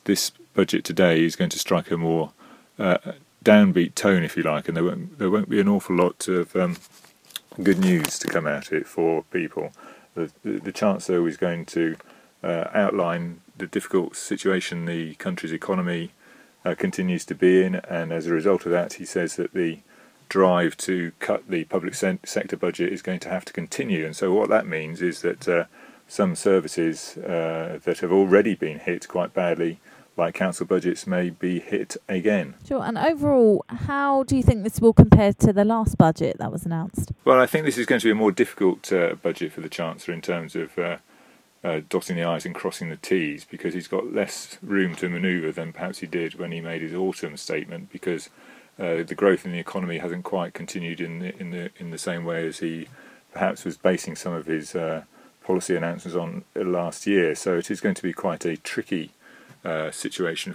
this budget today is going to strike a more downbeat tone, if you like, and there won't be an awful lot of good news to come out of it for people. The Chancellor is going to outline the difficult situation the country's economy continues to be in, and as a result of that, he says that the drive to cut the public sector budget is going to have to continue. And so what that means is that some services that have already been hit quite badly, like council budgets, may be hit again. Sure. And overall, how do you think this will compare to the last budget that was announced? Well, I think this is going to be a more difficult budget for the Chancellor in terms of dotting the I's and crossing the T's, because he's got less room to manoeuvre than perhaps he did when he made his autumn statement, because the growth in the economy hasn't quite continued in the same way as he perhaps was basing some of his policy announcements on last year. So it is going to be quite a tricky situation